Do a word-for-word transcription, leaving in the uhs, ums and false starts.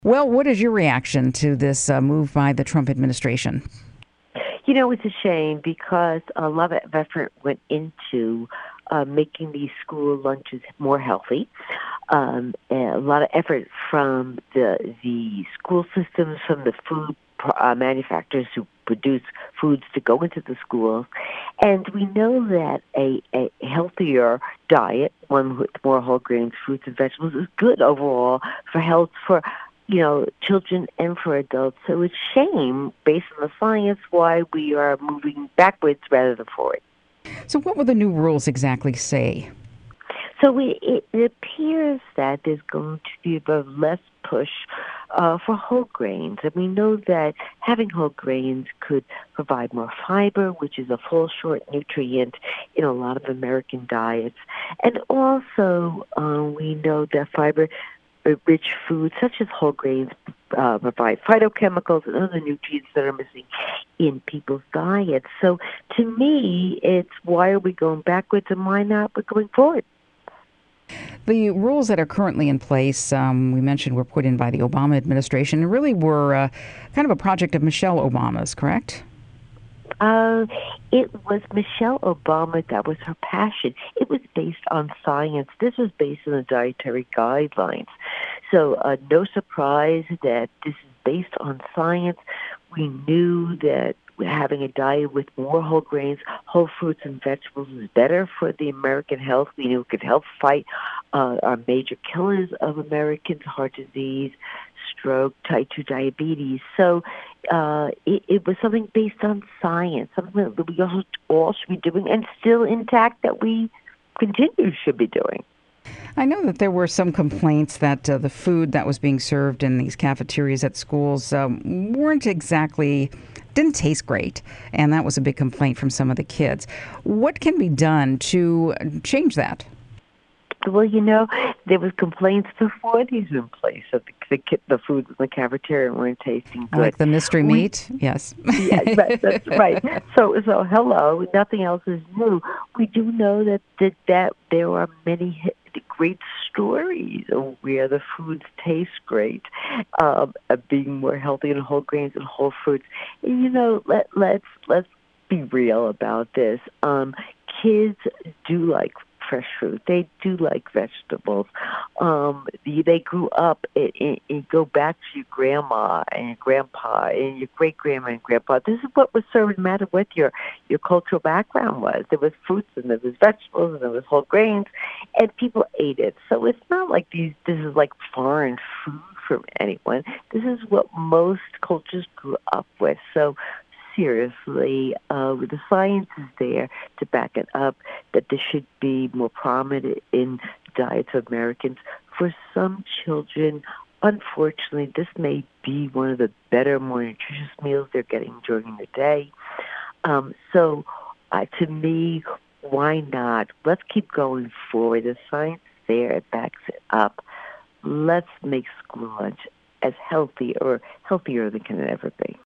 Well, what is your reaction to this uh, move by the Trump administration? You know, it's a shame because a lot of effort went into uh, making these school lunches more healthy. Um, a lot of effort from the the school systems, from the food pro- uh, manufacturers who produce foods to go into the schools, and we know that a, a healthier diet, one with more whole grains, fruits, and vegetables, is good overall for health for you know children and for adults. So it's shame, based on the science, why we are moving backwards rather than forward. So, what will the new rules exactly say? So we, it, it appears that there's going to be a less push uh, for whole grains. And we know that having whole grains could provide more fiber, which is a full short nutrient in a lot of American diets. And also, uh, we know that fiber rich foods such as whole grains uh, provide phytochemicals and other nutrients that are missing in people's diets. So to me, it's why are we going backwards and why not we're going forward? The rules that are currently in place, um, we mentioned, were put in by the Obama administration and really were uh, kind of a project of Michelle Obama's, correct? Uh, it was Michelle Obama that was her passion. It was based on science. This was based on the dietary guidelines. So uh, no surprise that this is based on science. We knew that having a diet with more whole grains, whole fruits, and vegetables is better for the American health. We knew it could help fight uh, our major killers of Americans, heart disease, stroke, type two diabetes. So uh, it, it was something based on science, something that we all, all should be doing, and still intact that we continue should be doing. I know that there were some complaints that uh, the food that was being served in these cafeterias at schools um, weren't exactly, didn't taste great. And that was a big complaint from some of the kids. What can be done to change that? Well, you know, there was complaints before these were in place that the, the, the foods in the cafeteria weren't tasting good. Like the mystery We meat? Yes. Yeah, right, that's right. So, so hello, nothing else is new. We do know that that, that there are many hit, great stories of where the foods taste great, um, of being more healthy and whole grains and whole fruits. And, you know, let let's let's be real about this. Um, kids do like fresh fruit. They do like vegetables. Um, they they grew up and, and, and go back to your grandma and your grandpa and your great grandma and grandpa. This is what was served, no matter what your your cultural background was. There was fruits and there was vegetables and there was whole grains, and people ate it. So it's not like these. This is like foreign food from anyone. This is what most cultures grew up with. So seriously, uh, the science is there to back it up, that this should be more prominent in diets of Americans. For some children, unfortunately, this may be one of the better, more nutritious meals they're getting during the day. Um, so, uh, to me, why not? Let's keep going forward. The science is there; it backs it up. Let's make school lunch as healthy or healthier than can it ever be.